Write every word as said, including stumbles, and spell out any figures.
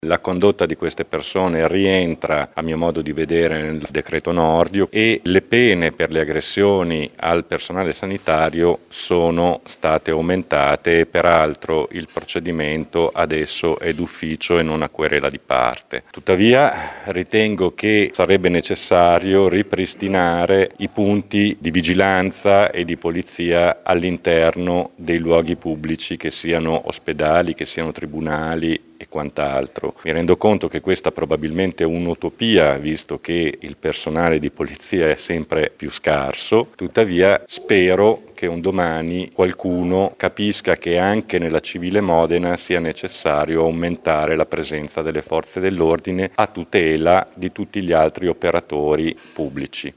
La condotta di queste persone rientra, a mio modo di vedere, nel decreto Nordio e le pene per le aggressioni al personale sanitario sono state aumentate e peraltro il procedimento adesso è d'ufficio e non a querela di parte. Tuttavia ritengo che sarebbe necessario ripristinare i punti di vigilanza e di polizia all'interno dei luoghi pubblici, che siano ospedali, che siano tribunali e quant'altro. Mi rendo conto che questa probabilmente è un'utopia, visto che il personale di polizia è sempre più scarso, tuttavia spero che un domani qualcuno capisca che anche nella civile Modena sia necessario aumentare la presenza delle forze dell'ordine a tutela di tutti gli altri operatori pubblici.